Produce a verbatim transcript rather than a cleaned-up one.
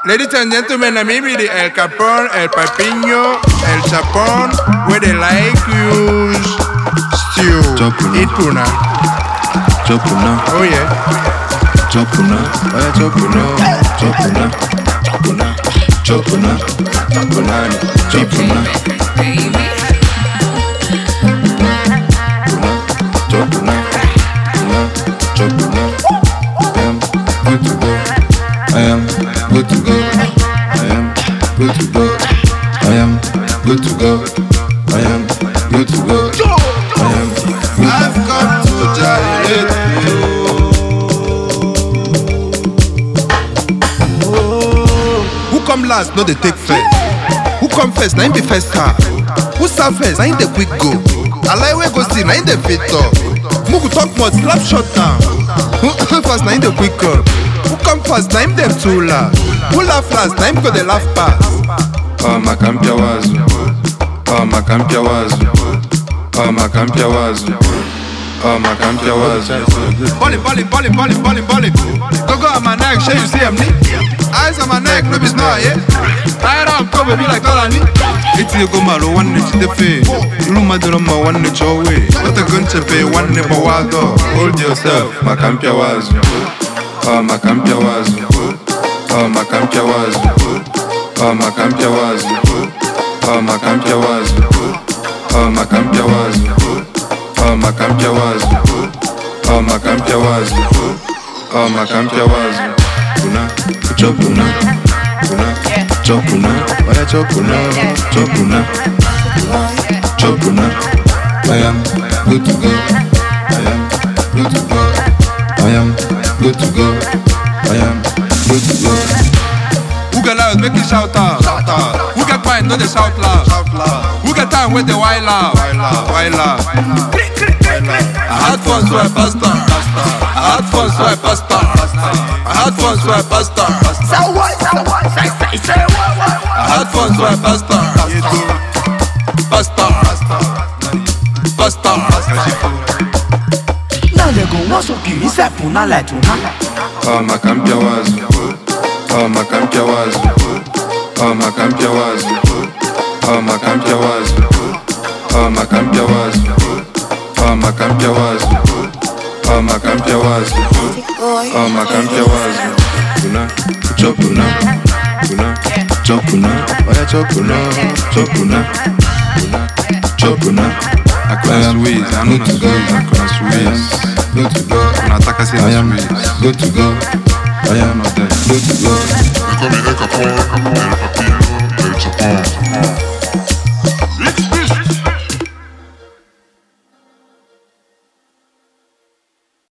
Ladies and gentlemen, I maybe the El Capone, El Papino, El Chapon, where they like use stew. Eat tuna. Chopuna. Oh yeah. Chopuna. Oh yeah, chopuna. Chopuna. Chopuna. Chopuna. Chopuna. Chopuna. Chopuna. Chopuna. I am good to go. I am good to go. I am good to go. I am good to go. I am good to go. I've come to gyrate. Who come last? No, they take first. Who come first? Now in the first half. Who serve first? Now in the quick go. I like where go see. Now in the fit talk. Mugu talk much. Slap shot down. Who first? Now in the quick up. Who come first? Now him them too laugh. Who laugh last? Now him go they laugh pass. Oh my campia wazu. Oh my campia wazu. Oh my campia wazu. Oh my campia wazu. Ballin', ballin', ballin', ballin', ballin', ballin'. Go go on my neck, show you see him ni. Eyes on my neck, no be snow, yeah. Right on, come baby like Tolani. It's you go malo, one niche the face. Luma de Roma, one niche away. What a gun to pay, one neighbor wild dog. Hold yourself, My campia wazu. Oh my campia wazu. Oh my campia wazu. Oh my campia wazu. Oh my campia wazu. Oh my campia wazu. Oh my campia wazu. Oh my campia wazu. Oh my campia wazu. Puna, chopuna. Puna, chopuna. Oh yeah, chopuna. Chopuna. Chopuna. I am good to go. I am good to go. I am good to go. I am good to go. Who get loud, make it shout out. Shout out. Who get quiet, no they shout loud. Shout loud. Who get time with the wild loud. Wild loud. Wild loud. I had fun so I passed on. I had fun so I passed on. I had fun so I passed on. So what? So what? Say, say, say what? What? I had fun so I passed on. Passed on. Passed on. Now they go want to give me that puna like tuna. Oh my campia wazu. Oh my campia wazu. Oh my campia wazu. Oh my campia wazu. Oh my campia wazu. Oh my campia wazu. Oh my campia wazu. Oh my campia wazu. Puna, chopuna. Puna, chopuna. Oh yeah, chopuna. Chopuna. Puna, chopuna. I can't squeeze. I know not to go. I can't squeeze. Good to go. I am good to go. I am good to go. They call me El Capone,